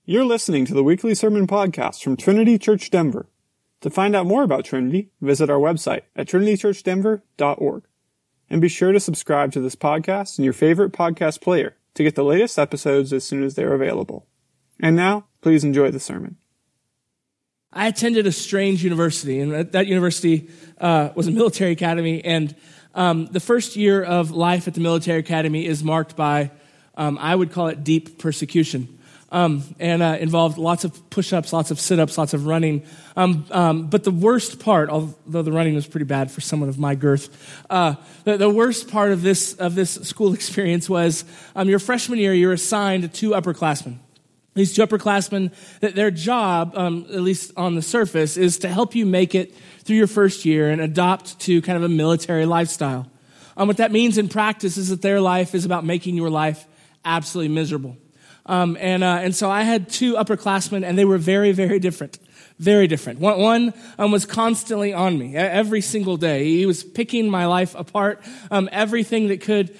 You're listening to the weekly sermon podcast from Trinity Church Denver. To find out more about Trinity, visit our website at trinitychurchdenver.org. And be sure to subscribe to this podcast in your favorite podcast player to get the latest episodes as soon as they're available. And now, please enjoy the sermon. I attended a strange university, and that university was a military academy, and the first year of life at the military academy is marked by, I would call it deep persecution. Involved lots of push-ups, lots of sit-ups, lots of running. But the worst part, although the running was pretty bad for someone of my girth, the worst part of this school experience was your freshman year, you're assigned 2 upperclassmen. These 2 upperclassmen, their job, at least on the surface, is to help you make it through your first year and adopt to kind of a military lifestyle. What that means in practice is that their life is about making your life absolutely miserable. And so I had 2 upperclassmen, and they were very, very different. Very different. One was constantly on me every single day. He was picking my life apart. Everything that could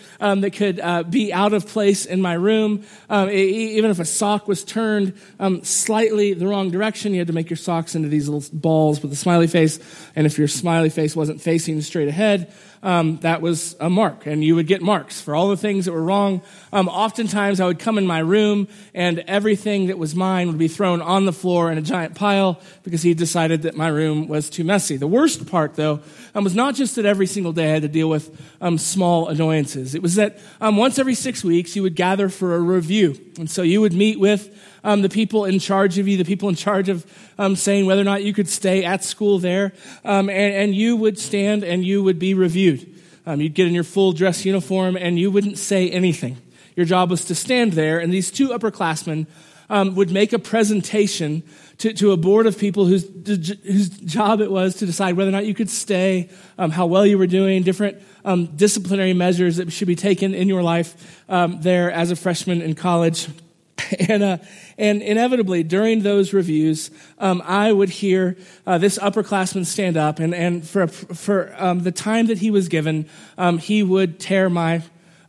be out of place in my room. Even if a sock was turned slightly the wrong direction, you had to make your socks into these little balls with a smiley face. And if your smiley face wasn't facing straight ahead, that was a mark, and you would get marks for all the things that were wrong. Oftentimes I would come in my room and everything that was mine would be thrown on the floor in a giant pile because he decided that my room was too messy. The worst part, though, was not just that every single day I had to deal with small annoyances. It was that once every 6 weeks you would gather for a review. And so you would meet with the people in charge of you, the people in charge of saying whether or not you could stay at school there. And you would stand and you would be reviewed. You'd get in your full dress uniform and you wouldn't say anything. Your job was to stand there, and these 2 upperclassmen would make a presentation to a board of people whose job it was to decide whether or not you could stay, how well you were doing, different disciplinary measures that should be taken in your life there as a freshman in college. And inevitably, during those reviews, I would hear this upperclassman stand up, and for the time that he was given, he would tear my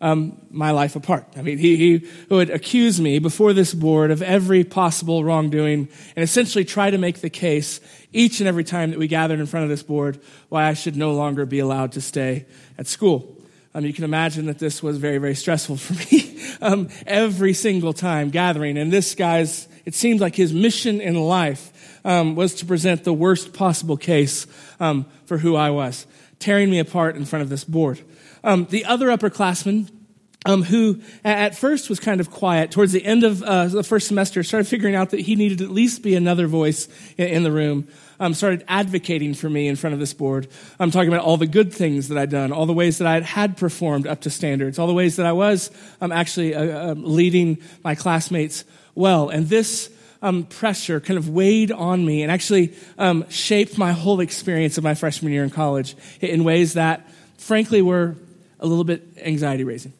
life apart. I mean, he would accuse me before this board of every possible wrongdoing and essentially try to make the case each and every time that we gathered in front of this board why I should no longer be allowed to stay at school. You can imagine that this was very, very stressful for me every single time gathering. And this guy's, it seemed like his mission in life was to present the worst possible case for who I was, tearing me apart in front of this board. The other upperclassman, who at first was kind of quiet, towards the end of the first semester, started figuring out that he needed to at least be another voice in the room, started advocating for me in front of this board. I'm talking about all the good things that I'd done, all the ways that I had performed up to standards, all the ways that I was actually leading my classmates well. And this pressure kind of weighed on me and actually shaped my whole experience of my freshman year in college in ways that, frankly, were a little bit anxiety-raising.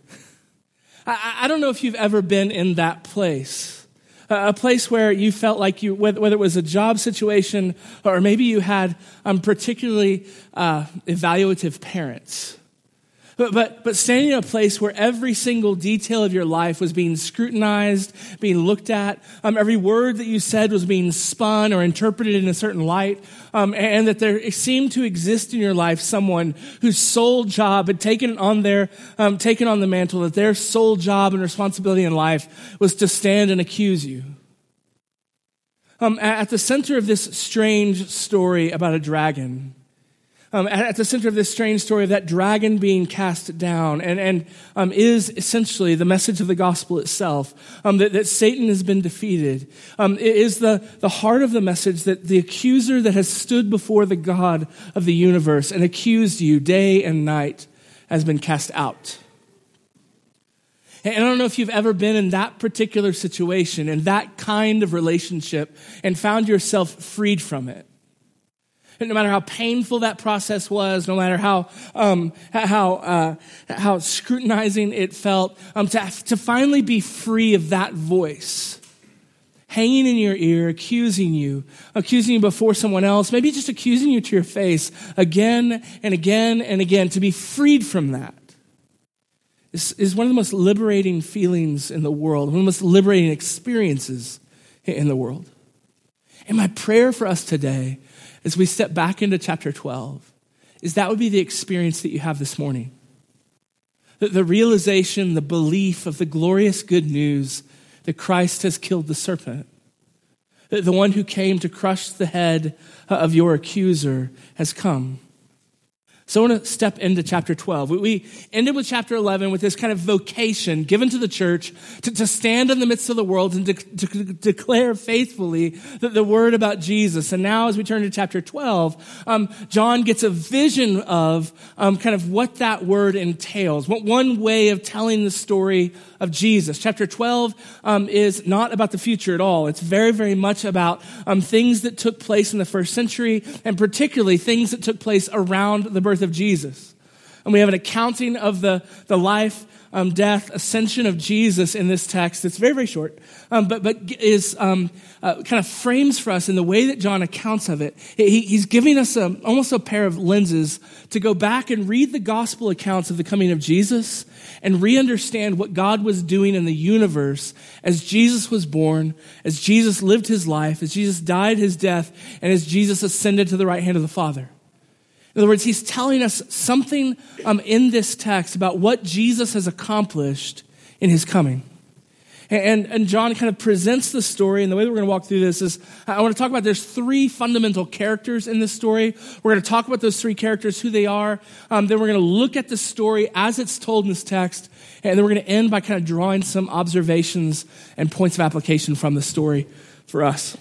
I don't know if you've ever been in that place, a place where you felt like whether it was a job situation or maybe you had particularly evaluative parents. But standing in a place where every single detail of your life was being scrutinized, being looked at, every word that you said was being spun or interpreted in a certain light, and that there seemed to exist in your life someone whose sole job had taken on the mantle, that their sole job and responsibility in life was to stand and accuse you. At the center of this strange story about a dragon, at the center of this strange story of that dragon being cast down and is essentially the message of the gospel itself, that Satan has been defeated. It is the heart of the message that the accuser that has stood before the God of the universe and accused you day and night has been cast out. And I don't know if you've ever been in that particular situation, in that kind of relationship, and found yourself freed from it. And no matter how painful that process was, no matter how scrutinizing it felt, to finally be free of that voice hanging in your ear, accusing you before someone else, maybe just accusing you to your face again and again and again, to be freed from that is one of the most liberating feelings in the world, one of the most liberating experiences in the world. And my prayer for us today, as we step back into chapter 12, is that would be the experience that you have this morning. The realization, the belief of the glorious good news that Christ has killed the serpent. The one who came to crush the head of your accuser has come. So I want to step into chapter 12. We ended with chapter 11 with this kind of vocation given to the church to stand in the midst of the world and to declare faithfully the word about Jesus. And now as we turn to chapter 12, John gets a vision of kind of what that word entails. What one way of telling the story of Jesus. Chapter 12 is not about the future at all. It's very, very much about things that took place in the first century, and particularly things that took place around the birth of Jesus. And we have an accounting of the life, death, ascension of Jesus in this text. It's very, very short, but is kind of frames for us in the way that John accounts of it. He's giving us almost a pair of lenses to go back and read the gospel accounts of the coming of Jesus and re-understand what God was doing in the universe as Jesus was born, as Jesus lived his life, as Jesus died his death, and as Jesus ascended to the right hand of the Father. In other words, he's telling us something in this text about what Jesus has accomplished in his coming. And John kind of presents the story, and the way that we're going to walk through this is, I want to talk about there's three fundamental characters in this story. We're going to talk about those three characters, who they are. Then we're going to look at the story as it's told in this text, and then we're going to end by kind of drawing some observations and points of application from the story for us.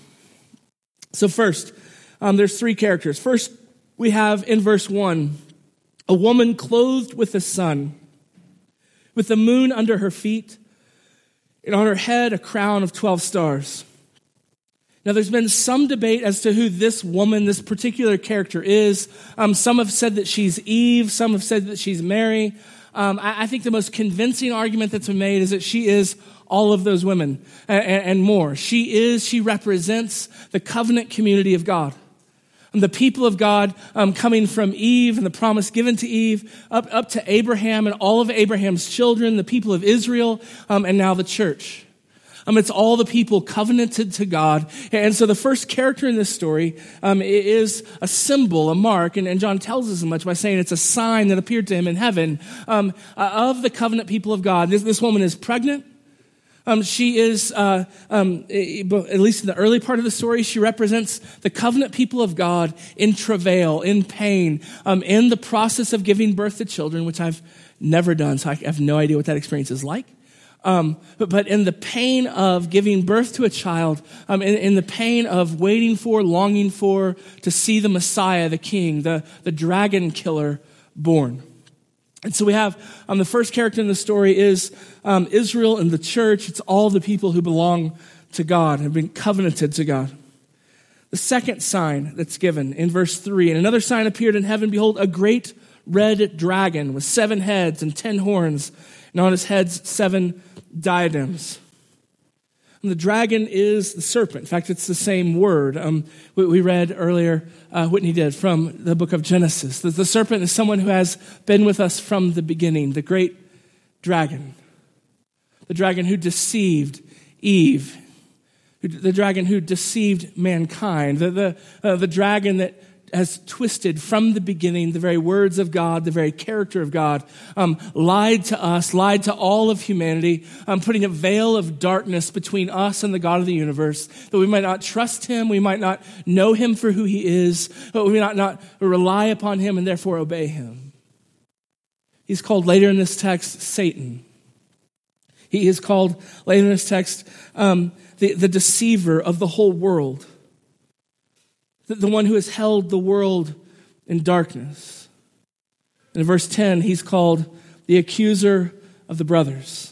So first, there's three characters. First, we have in verse 1, a woman clothed with the sun, with the moon under her feet, and on her head a crown of 12 stars. Now there's been some debate as to who this woman, this particular character is. Some have said that she's Eve, some have said that she's Mary. I think the most convincing argument that's been made is that she is all of those women and more. She represents the covenant community of God. The people of God coming from Eve and the promise given to Eve up to Abraham and all of Abraham's children, the people of Israel, and now the church. It's all the people covenanted to God. And so the first character in this story is a symbol, a mark, and John tells us as much by saying it's a sign that appeared to him in heaven of the covenant people of God. This woman is pregnant. She is, at least in the early part of the story, she represents the covenant people of God in travail, in pain, in the process of giving birth to children, which I've never done, so I have no idea what that experience is like. But in the pain of giving birth to a child, in the pain of waiting for, longing for, to see the Messiah, the King, the dragon killer born. And so we have the first character in the story is Israel and the church. It's all the people who belong to God, have been covenanted to God. The second sign that's given in verse 3, and another sign appeared in heaven. Behold, a great red dragon with 7 heads and 10 horns, and on his heads 7 diadems. And the dragon is the serpent. In fact, it's the same word. We read earlier, Whitney did, from the book of Genesis. The serpent is someone who has been with us from the beginning, the great dragon. The dragon who deceived Eve. The dragon who deceived mankind. The dragon that has twisted from the beginning the very words of God, the very character of God, lied to us, lied to all of humanity, putting a veil of darkness between us and the God of the universe, that we might not trust him, we might not know him for who he is, but we might not rely upon him and therefore obey him. He's called later in this text Satan. He is called later in this text the deceiver of the whole world. The one who has held the world in darkness. And in verse 10, he's called the accuser of the brothers.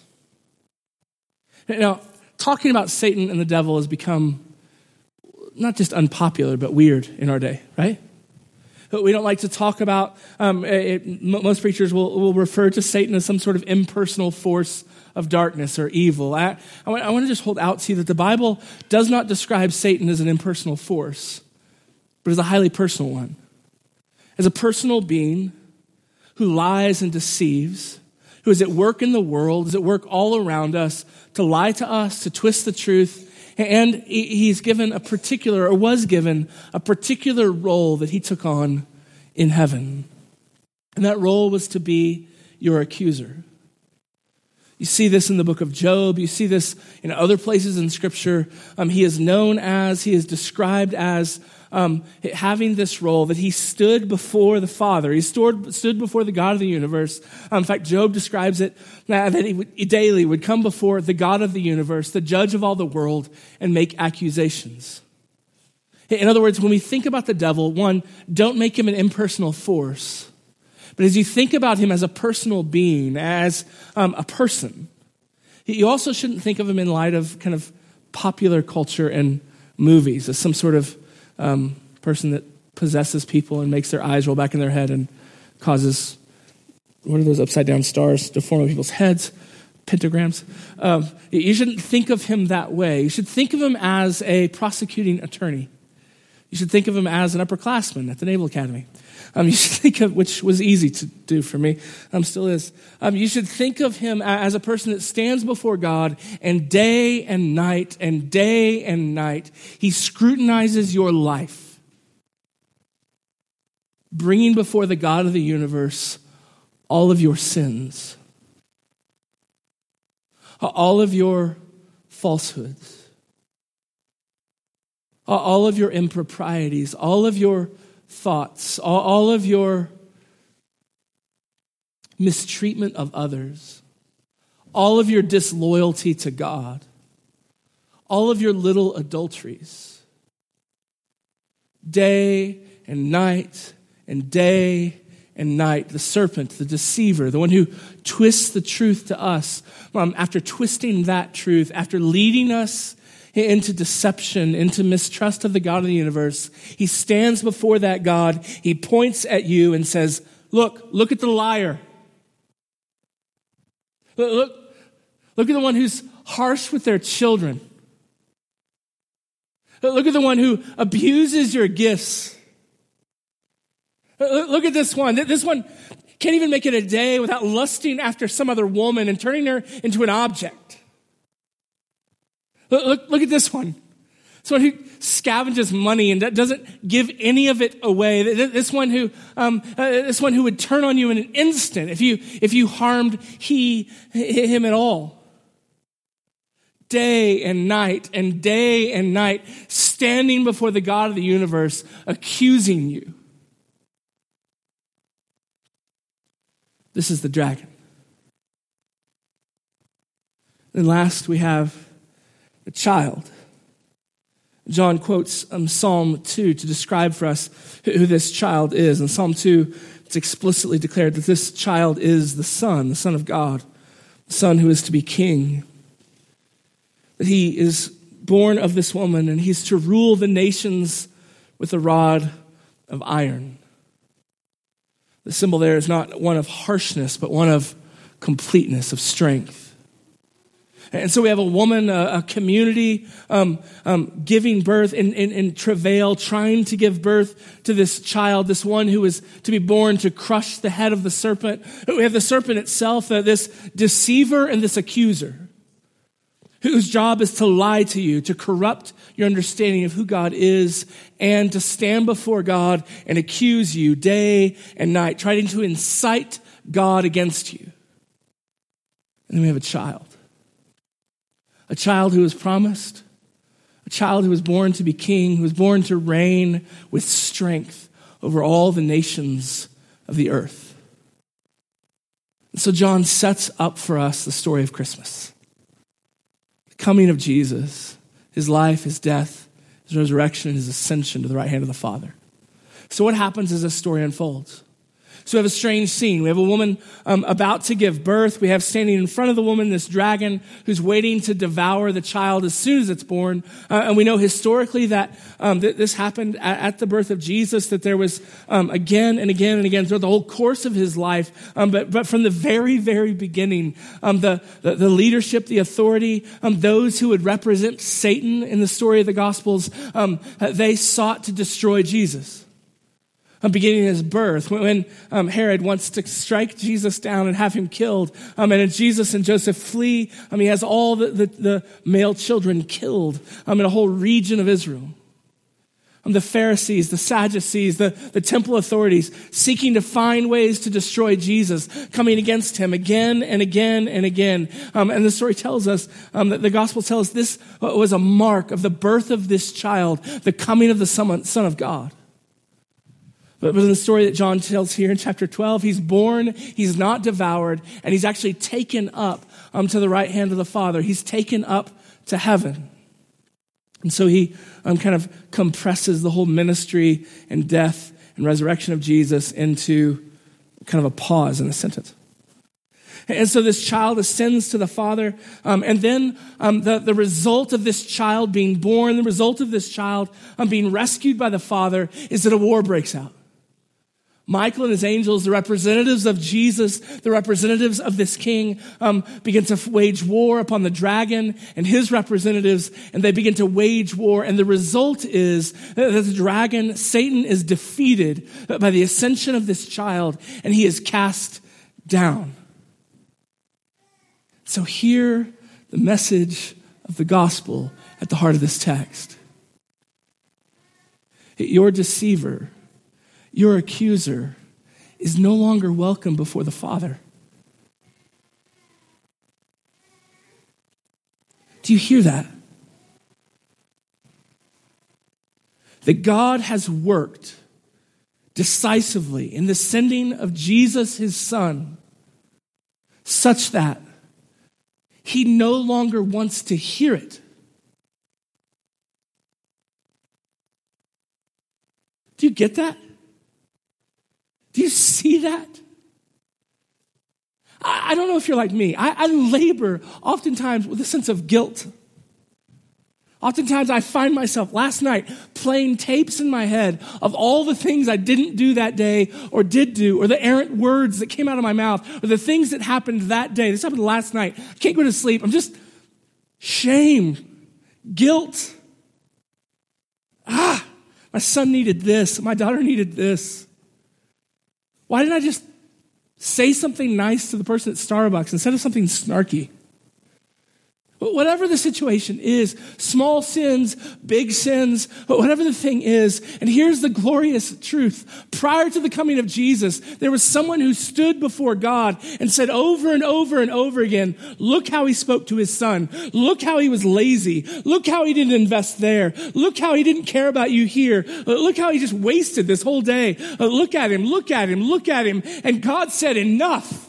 Now, talking about Satan and the devil has become not just unpopular, but weird in our day, right? We don't like to talk about, most preachers will refer to Satan as some sort of impersonal force of darkness or evil. I want to just hold out to you that the Bible does not describe Satan as an impersonal force, but as a highly personal one. As a personal being who lies and deceives, who is at work in the world, is at work all around us, to lie to us, to twist the truth, And he's given a particular, or was given, a particular role that he took on in heaven. And that role was to be your accuser. You see this in the book of Job. You see this in other places in Scripture. He is described as having this role that he stood before the Father. He stood before the God of the universe. In fact, Job describes it that he daily would come before the God of the universe, the judge of all the world, and make accusations. In other words, when we think about the devil, one, don't make him an impersonal force. But as you think about him as a personal being, as a person, you also shouldn't think of him in light of kind of popular culture and movies as some sort of person that possesses people and makes their eyes roll back in their head and causes, what are those upside down stars to form on people's heads? Pentagrams. You shouldn't think of him that way. You should think of him as a prosecuting attorney. You should think of him as an upperclassman at the Naval Academy. You should think of, which was easy to do for me, still is. You should think of him as a person that stands before God, and day and night, he scrutinizes your life, bringing before the God of the universe all of your sins, all of your falsehoods, all of your improprieties, all of your thoughts, all of your mistreatment of others, all of your disloyalty to God, all of your little adulteries. Day and night, the serpent, the deceiver, the one who twists the truth to us, after twisting that truth, after leading us into deception, into mistrust of the God of the universe, he stands before that God, he points at you and says, look at the liar. Look at the one who's harsh with their children. Look at the one who abuses your gifts. Look at this one. This one can't even make it a day without lusting after some other woman and turning her into an object. Look at this one. This one who scavenges money and doesn't give any of it away. This one who would turn on you in an instant if you harmed him at all. Day and night, standing before the God of the universe, accusing you. This is the dragon. And last, we have a child. John quotes Psalm 2 to describe for us who this child is. In Psalm 2, it's explicitly declared that this child is the Son of God, the Son who is to be king. That he is born of this woman, and he's to rule the nations with a rod of iron. The symbol there is not one of harshness, but one of completeness, of strength. And so we have a woman, a community, giving birth in travail, trying to give birth to this child, this one who is to be born to crush the head of the serpent. We have the serpent itself, this deceiver and this accuser, whose job is to lie to you, to corrupt your understanding of who God is, and to stand before God and accuse you day and night, trying to incite God against you. And then we have a child. A child who was promised, a child who was born to be king, who was born to reign with strength over all the nations of the earth. And so John sets up for us the story of Christmas. The coming of Jesus, his life, his death, his resurrection, and his ascension to the right hand of the Father. So what happens as this story unfolds? So we have a strange scene. We have a woman about to give birth. We have standing in front of the woman this dragon who's waiting to devour the child as soon as it's born. And we know historically that this happened at the birth of Jesus, that there was again and again and again throughout the whole course of his life. But from the very, very beginning, the leadership, the authority, those who would represent Satan in the story of the Gospels, they sought to destroy Jesus. beginning his birth, when Herod wants to strike Jesus down and have him killed, and as Jesus and Joseph flee, he has all the male children killed in a whole region of Israel. The Pharisees, the Sadducees, the temple authorities seeking to find ways to destroy Jesus, coming against him again and again and again. And the story tells us that the gospel tells us this was a mark of the birth of this child, the coming of the Son of God. But in the story that John tells here in chapter 12, he's born, he's not devoured, and he's actually taken up to the right hand of the Father. He's taken up to heaven. And so he kind of compresses the whole ministry and death and resurrection of Jesus into kind of a pause in a sentence. And so this child ascends to the Father, and then the result of this child being born, the result of this child being rescued by the Father is that a war breaks out. Michael and his angels, the representatives of Jesus, the representatives of this king, begin to wage war upon the dragon and his representatives, and they begin to wage war. And the result is that the dragon, Satan, is defeated by the ascension of this child, and he is cast down. So hear the message of the gospel at the heart of this text. Your deceiver, your accuser, is no longer welcome before the Father. Do you hear that? That God has worked decisively in the sending of Jesus, his Son, such that he no longer wants to hear it. Do you get that? Do you see that? I don't know if you're like me. I labor oftentimes with a sense of guilt. Oftentimes I find myself last night playing tapes in my head of all the things I didn't do that day or did do, or the errant words that came out of my mouth, or the things that happened that day. This happened last night. I can't go to sleep. I'm just shame, guilt. My son needed this. My daughter needed this. Why didn't I just say something nice to the person at Starbucks instead of something snarky? Whatever the situation is, small sins, big sins, whatever the thing is, and here's the glorious truth. Prior to the coming of Jesus, there was someone who stood before God and said over and over and over again, look how he spoke to his son. Look how he was lazy. Look how he didn't invest there. Look how he didn't care about you here. Look how he just wasted this whole day. Look at him, look at him, look at him. And God said, enough.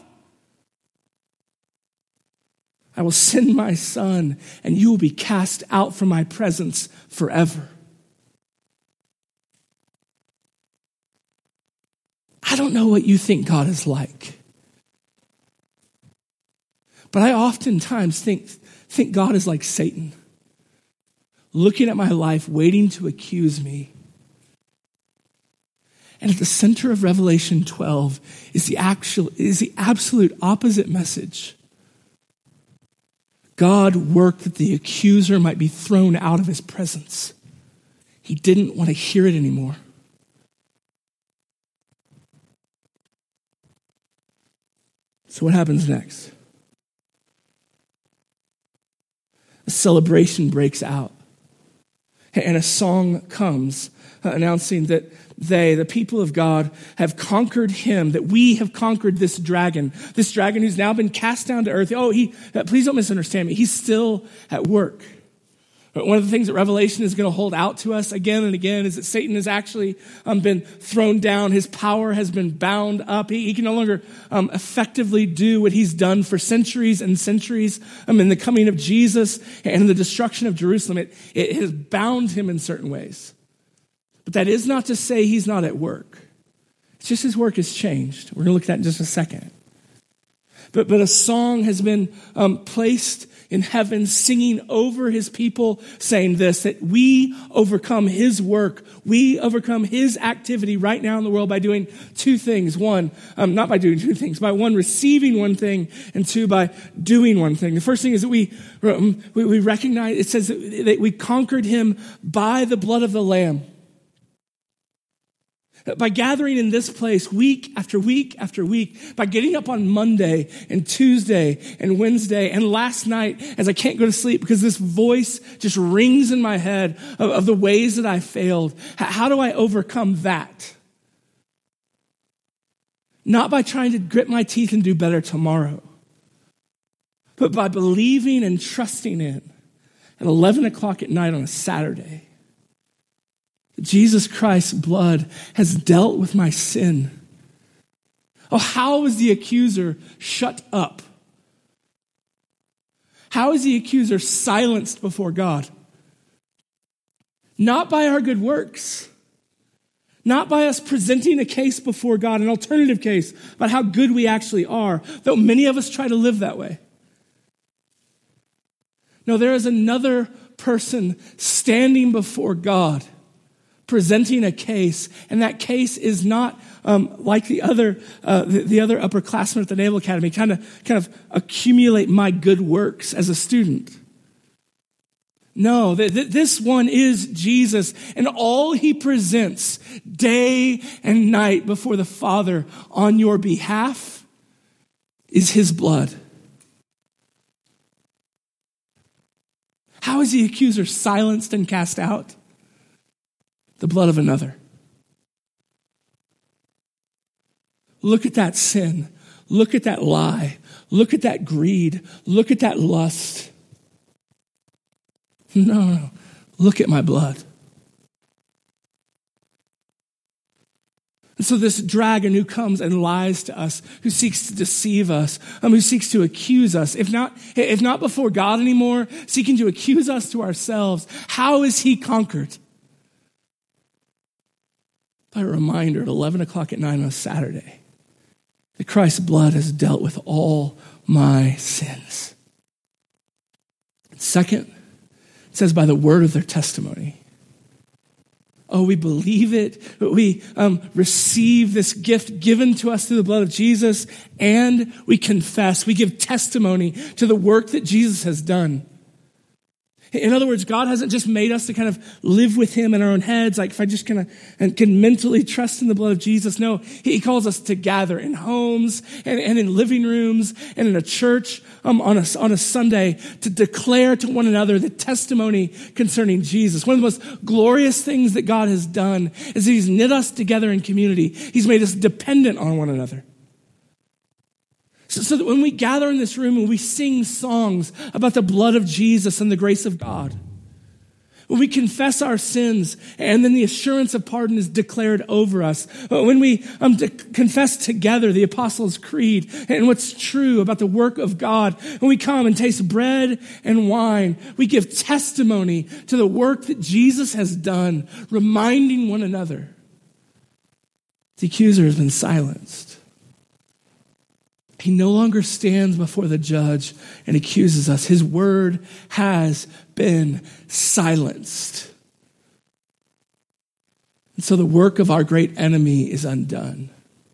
I will send my son, and you will be cast out from my presence forever. I don't know what you think God is like, but I oftentimes think God is like Satan, looking at my life, waiting to accuse me. And at the center of Revelation 12 is the absolute opposite message. God worked that the accuser might be thrown out of his presence. He didn't want to hear it anymore. So what happens next? A celebration breaks out, and a song comes announcing that the people of God, have conquered him, that we have conquered this dragon who's now been cast down to earth. Please don't misunderstand me. He's still at work. One of the things that Revelation is going to hold out to us again and again is that Satan has actually been thrown down. His power has been bound up. He can no longer effectively do what he's done for centuries and centuries. In the coming of Jesus and the destruction of Jerusalem, it has bound him in certain ways. But that is not to say he's not at work. It's just his work has changed. We're going to look at that in just a second. But a song has been placed in heaven, singing over his people, saying this, that we overcome his work. We overcome his activity right now in the world by doing two things. One, not by doing two things, by one, receiving one thing, and two, by doing one thing. The first thing is that we recognize, it says that we conquered him by the blood of the Lamb. By gathering in this place week after week after week, by getting up on Monday and Tuesday and Wednesday and last night as I can't go to sleep because this voice just rings in my head of the ways that I failed. How do I overcome that? Not by trying to grit my teeth and do better tomorrow, but by believing and trusting in at 11 o'clock at night on a Saturday, Jesus Christ's blood has dealt with my sin. Oh, how is the accuser shut up? How is the accuser silenced before God? Not by our good works, not by us presenting a case before God, an alternative case about how good we actually are, though many of us try to live that way. No, there is another person standing before God, presenting a case, and that case is not like the other upperclassmen at the Naval Academy, kind of accumulate my good works as a student. No, this one is Jesus, and all he presents day and night before the Father on your behalf is his blood. How is the accuser silenced and cast out? The blood of another. Look at that sin. Look at that lie. Look at that greed. Look at that lust. No. Look at my blood. And so this dragon who comes and lies to us, who seeks to deceive us, who seeks to accuse us, if not before God anymore, seeking to accuse us to ourselves, how is he conquered? By a reminder at 11 o'clock at night on a Saturday that Christ's blood has dealt with all my sins. Second, it says by the word of their testimony. Oh, we believe it. We receive this gift given to us through the blood of Jesus, and we confess. We give testimony to the work that Jesus has done. In other words, God hasn't just made us to kind of live with him in our own heads, like if I just kind of can mentally trust in the blood of Jesus. No, he calls us to gather in homes and in living rooms and in a church on a Sunday to declare to one another the testimony concerning Jesus. One of the most glorious things that God has done is that he's knit us together in community. He's made us dependent on one another. So that when we gather in this room and we sing songs about the blood of Jesus and the grace of God, when we confess our sins and then the assurance of pardon is declared over us, when we confess together the Apostles' Creed and what's true about the work of God, when we come and taste bread and wine, we give testimony to the work that Jesus has done, reminding one another. The accuser has been silenced. He no longer stands before the judge and accuses us. His word has been silenced. And so the work of our great enemy is undone.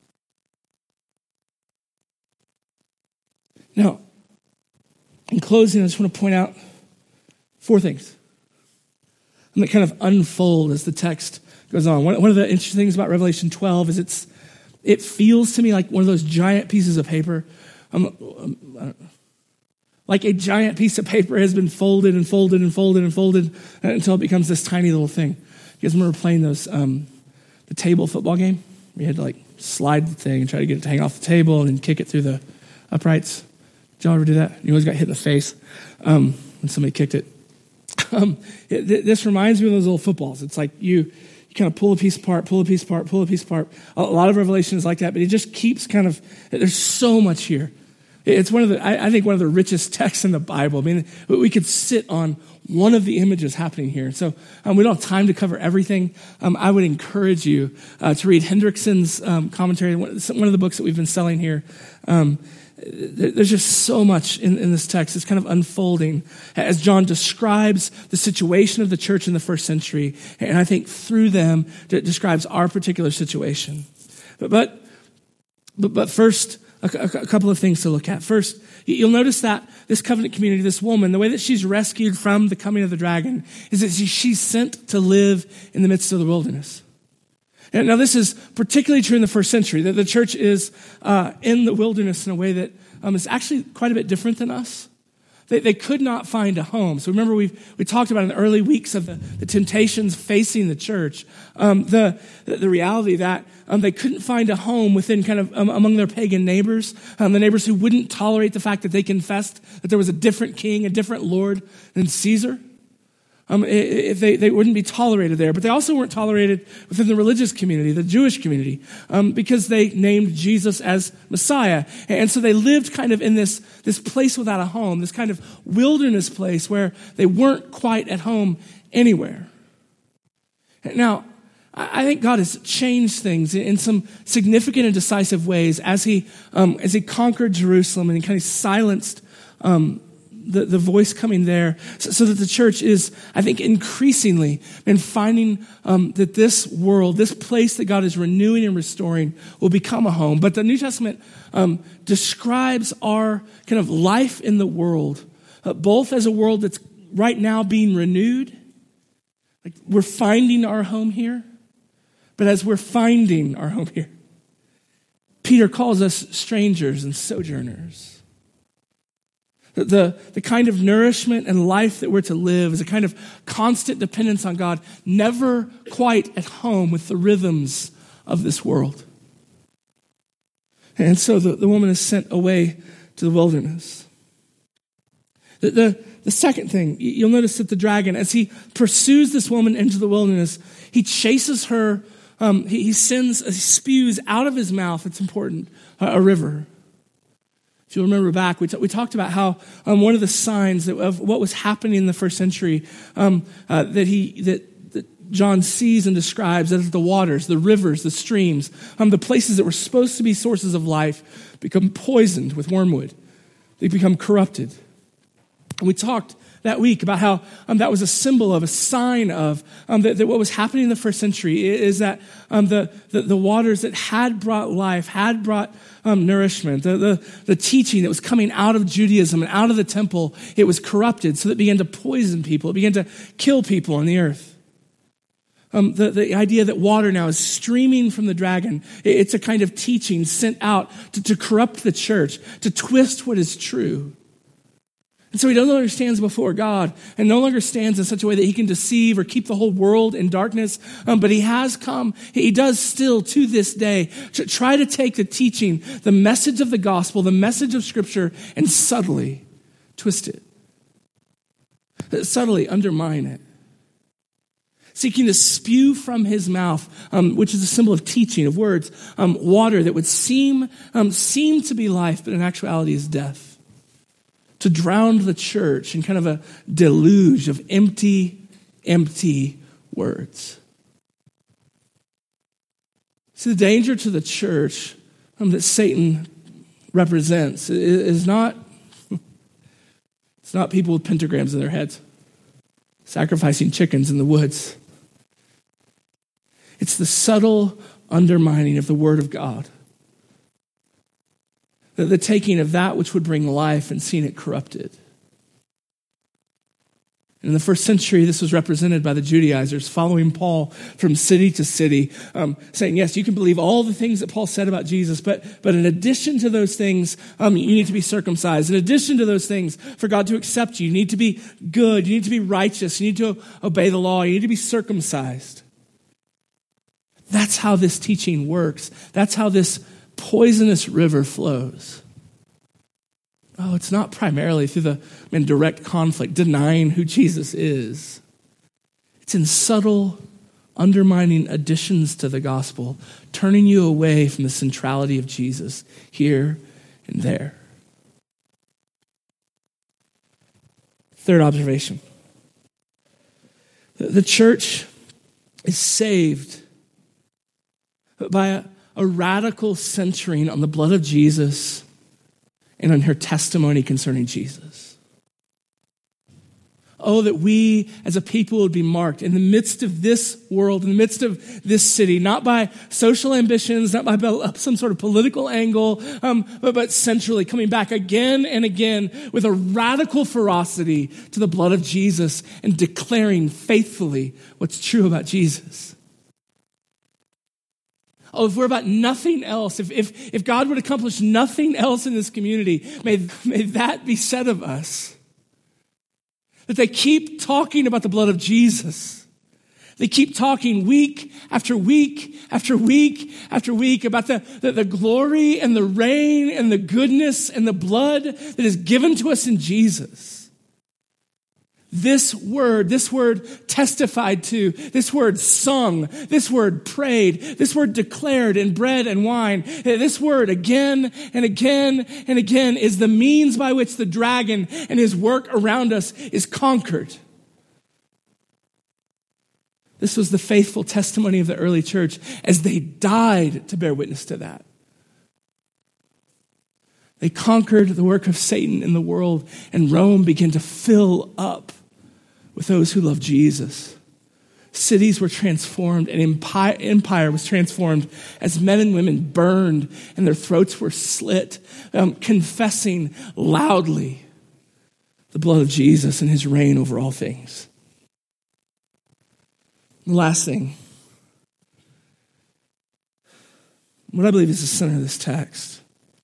Now, in closing, I just want to point out 4 things. And that kind of unfold as the text goes on. One of the interesting things about Revelation 12 is it feels to me like one of those giant pieces of paper. Like a giant piece of paper has been folded and folded and folded and folded until it becomes this tiny little thing. You guys remember playing those, the table football game? You had to like slide the thing and try to get it to hang off the table and then kick it through the uprights. Did y'all ever do that? You always got hit in the face when somebody kicked it. This reminds me of those little footballs. It's like you kind of pull a piece apart, pull a piece apart, pull a piece apart. A lot of Revelation is like that, but it just keeps there's so much here. It's I think one of the richest texts in the Bible. I mean, we could sit on one of the images happening here. So we don't have time to cover everything. I would encourage you to read Hendrickson's commentary, one of the books that we've been selling here. There's just so much in this text. It's kind of unfolding as John describes the situation of the church in the first century. And I think through them, it describes our particular situation. But first, a couple of things to look at. First, you'll notice that this covenant community, this woman, the way that she's rescued from the coming of the dragon is that she's sent to live in the midst of the wilderness. And now this is particularly true in the first century, that the church is in the wilderness in a way that is actually quite a bit different than us. They could not find a home. So remember, we talked about in the early weeks of the temptations facing the church, the reality that they couldn't find a home within kind of among their pagan neighbors, the neighbors who wouldn't tolerate the fact that they confessed that there was a different king, a different Lord than Caesar. They wouldn't be tolerated there. But they also weren't tolerated within the religious community, the Jewish community, because they named Jesus as Messiah. And so they lived kind of in this place without a home, this kind of wilderness place where they weren't quite at home anywhere. Now, I think God has changed things in some significant and decisive ways as he conquered Jerusalem and he kind of silenced the voice coming there, so that the church is, I think, increasingly been finding that this world, this place that God is renewing and restoring, will become a home. But the New Testament describes our kind of life in the world, both as a world that's right now being renewed, like we're finding our home here, but as we're finding our home here, Peter calls us strangers and sojourners. The kind of nourishment and life that we're to live is a kind of constant dependence on God, never quite at home with the rhythms of this world. And so the woman is sent away to the wilderness. The second thing, you'll notice that the dragon, as he pursues this woman into the wilderness, he chases her, he spews out of his mouth, it's important, a river. If you'll remember back, we talked about how one of the signs of what was happening in the first century that John sees and describes as the waters, the rivers, the streams, the places that were supposed to be sources of life become poisoned with wormwood. They become corrupted. And we talked that week about how that was a symbol of, a sign of, that what was happening in the first century is that the waters that had brought life, had brought nourishment, the teaching that was coming out of Judaism and out of the temple, it was corrupted, so that it began to poison people. It began to kill people on the earth. The idea that water now is streaming from the dragon, it's a kind of teaching sent out to corrupt the church, to twist what is true. And so he no longer stands before God and no longer stands in such a way that he can deceive or keep the whole world in darkness. But he has come, he does still to this day, to try to take the teaching, the message of the gospel, the message of Scripture, and subtly twist it. Subtly undermine it. Seeking to spew from his mouth, which is a symbol of teaching, of words, water that would seem to be life, but in actuality is death. To drown the church in kind of a deluge of empty words. See, the danger to the church that Satan represents is not, it's not people with pentagrams in their heads, sacrificing chickens in the woods. It's the subtle undermining of the Word of God. The taking of that which would bring life and seeing it corrupted. In the first century, this was represented by the Judaizers following Paul from city to city, saying, yes, you can believe all the things that Paul said about Jesus, but in addition to those things, you need to be circumcised. In addition to those things, for God to accept you, you need to be good, you need to be righteous, you need to obey the law, you need to be circumcised. That's how this teaching works. That's how this poisonous river flows. Oh, it's not primarily through the direct conflict, denying who Jesus is. It's in subtle, undermining additions to the gospel, turning you away from the centrality of Jesus here and there. Third observation. The church is saved by a radical centering on the blood of Jesus and on her testimony concerning Jesus. Oh, that we as a people would be marked in the midst of this world, in the midst of this city, not by social ambitions, not by some sort of political angle, but centrally coming back again and again with a radical ferocity to the blood of Jesus and declaring faithfully what's true about Jesus. oh, if we're about nothing else, if God would accomplish nothing else in this community, may that be said of us. That they keep talking about the blood of Jesus. They keep talking week after week after week after week about the glory and the reign and the goodness and the blood that is given to us in Jesus. This word testified to, this word sung, this word prayed, this word declared in bread and wine, this word again and again and again is the means by which the dragon and his work around us is conquered. This was the faithful testimony of the early church as they died to bear witness to that. They conquered the work of Satan in the world, and Rome began to fill up with those who love Jesus. Cities were transformed, and empire was transformed as men and women burned and their throats were slit, confessing loudly the blood of Jesus and his reign over all things. The last thing, what I believe is the center of this text,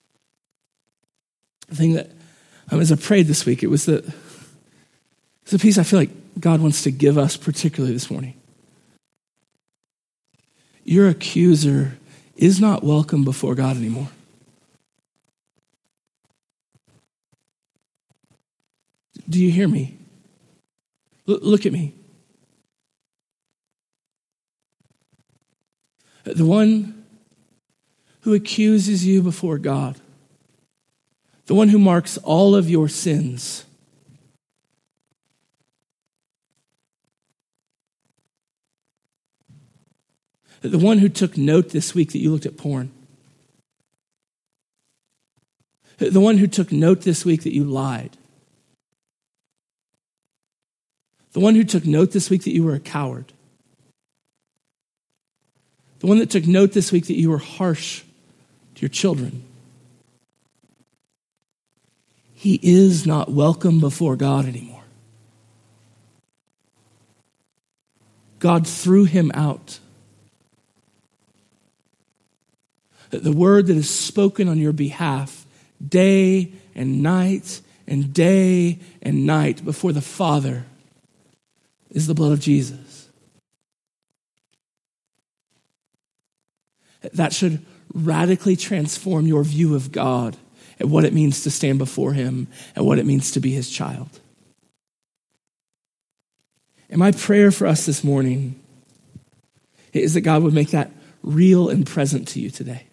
the thing that, as I prayed this week, it's the piece I feel like God wants to give us particularly this morning. Your accuser is not welcome before God anymore. Do you hear me? Look at me. The one who accuses you before God, the one who marks all of your sins, the one who took note this week that you looked at porn, the one who took note this week that you lied, the one who took note this week that you were a coward, the one that took note this week that you were harsh to your children. He is not welcome before God anymore. God threw him out. The word that is spoken on your behalf day and night and day and night before the Father is the blood of Jesus. That should radically transform your view of God and what it means to stand before him and what it means to be his child. And my prayer for us this morning is that God would make that real and present to you today.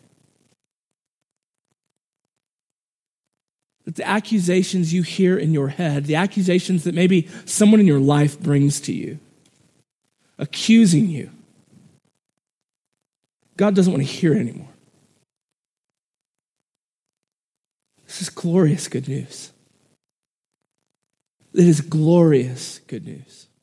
That the accusations you hear in your head, the accusations that maybe someone in your life brings to you, accusing you, God doesn't want to hear it anymore. This is glorious good news. It is glorious good news.